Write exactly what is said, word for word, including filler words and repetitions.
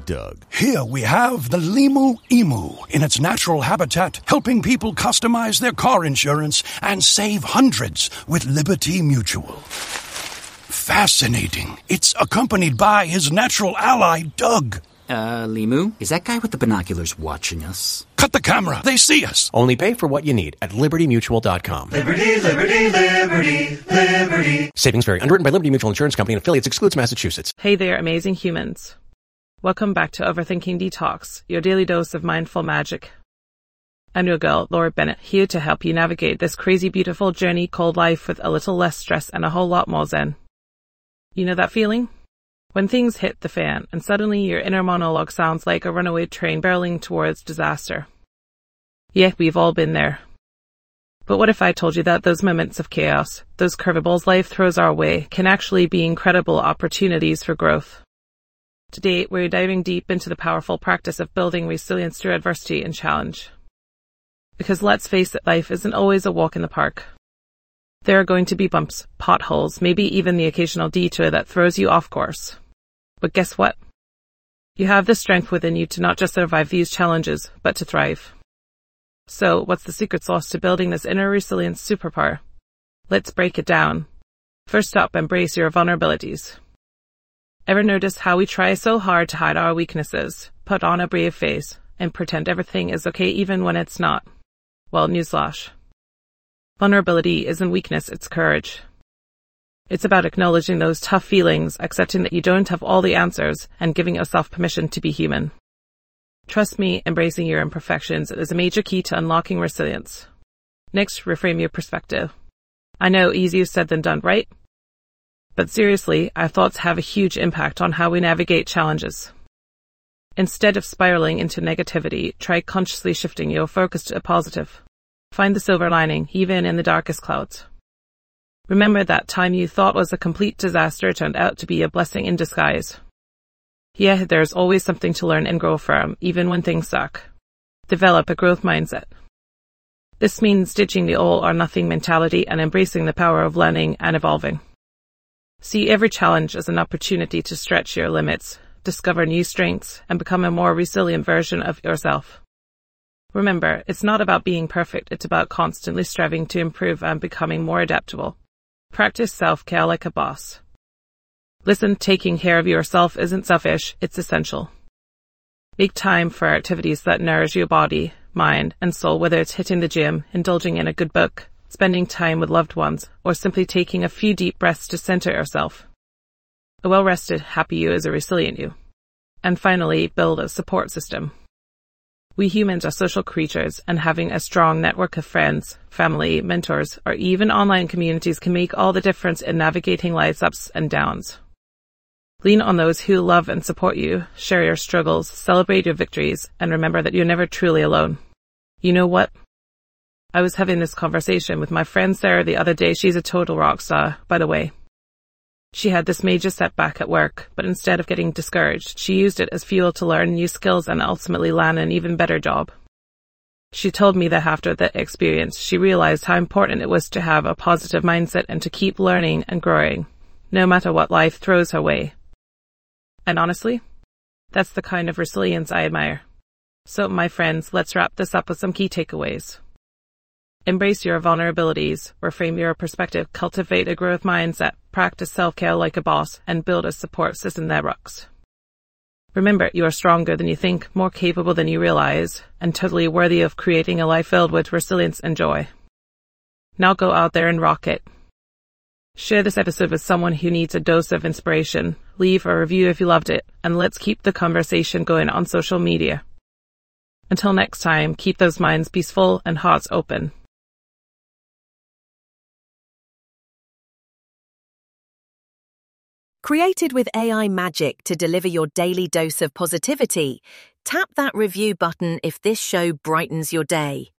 Doug. Here we have the Limu Emu in its natural habitat, helping people customize their car insurance and save hundreds with Liberty Mutual. Fascinating. It's accompanied by his natural ally, Doug. Uh, Limu? Is that guy with the binoculars watching us? Cut the camera. They see us. Only pay for what you need at liberty mutual dot com. Liberty, liberty, liberty, liberty. Savings vary. Underwritten by Liberty Mutual Insurance Company and affiliates. Excludes Massachusetts. Hey there, amazing humans. Welcome back to Overthinking Detox, your daily dose of mindful magic. I'm your girl, Laura Bennett, here to help you navigate this crazy, beautiful journey called life with a little less stress and a whole lot more zen. You know that feeling? When things hit the fan and suddenly your inner monologue sounds like a runaway train barreling towards disaster. Yeah, we've all been there. But what if I told you that those moments of chaos, those curveballs life throws our way, can actually be incredible opportunities for growth? Today, we're diving deep into the powerful practice of building resilience through adversity and challenge. Because let's face it, life isn't always a walk in the park. There are going to be bumps, potholes, maybe even the occasional detour that throws you off course. But guess what? You have the strength within you to not just survive these challenges, but to thrive. So, what's the secret sauce to building this inner resilience superpower? Let's break it down. First up, embrace your vulnerabilities. Ever notice how we try so hard to hide our weaknesses, put on a brave face, and pretend everything is okay even when it's not? Well, newsflash. Vulnerability isn't weakness, it's courage. It's about acknowledging those tough feelings, accepting that you don't have all the answers, and giving yourself permission to be human. Trust me, embracing your imperfections is a major key to unlocking resilience. Next, reframe your perspective. I know, easier said than done, right? But seriously, our thoughts have a huge impact on how we navigate challenges. Instead of spiraling into negativity, try consciously shifting your focus to a positive. Find the silver lining, even in the darkest clouds. Remember that time you thought was a complete disaster turned out to be a blessing in disguise. Yeah, there's always something to learn and grow from, even when things suck. Develop a growth mindset. This means ditching the all or nothing mentality and embracing the power of learning and evolving. See every challenge as an opportunity to stretch your limits, discover new strengths, and become a more resilient version of yourself. Remember, it's not about being perfect, it's about constantly striving to improve and becoming more adaptable. Practice self-care like a boss. Listen, taking care of yourself isn't selfish, it's essential. Make time for activities that nourish your body, mind, and soul, whether it's hitting the gym, indulging in a good book, spending time with loved ones, or simply taking a few deep breaths to center yourself. A well-rested, happy you is a resilient you. And finally, build a support system. We humans are social creatures, and having a strong network of friends, family, mentors, or even online communities can make all the difference in navigating life's ups and downs. Lean on those who love and support you, share your struggles, celebrate your victories, and remember that you're never truly alone. You know what? I was having this conversation with my friend Sarah the other day. She's a total rock star, by the way. She had this major setback at work, but instead of getting discouraged, she used it as fuel to learn new skills and ultimately land an even better job. She told me that after that experience, she realized how important it was to have a positive mindset and to keep learning and growing, no matter what life throws her way. And honestly, that's the kind of resilience I admire. So, my friends, let's wrap this up with some key takeaways. Embrace your vulnerabilities, reframe your perspective, cultivate a growth mindset, practice self-care like a boss, and build a support system that rocks. Remember, you are stronger than you think, more capable than you realize, and totally worthy of creating a life filled with resilience and joy. Now go out there and rock it. Share this episode with someone who needs a dose of inspiration, leave a review if you loved it, and let's keep the conversation going on social media. Until next time, keep those minds peaceful and hearts open. Created with A I magic to deliver your daily dose of positivity, tap that review button if this show brightens your day.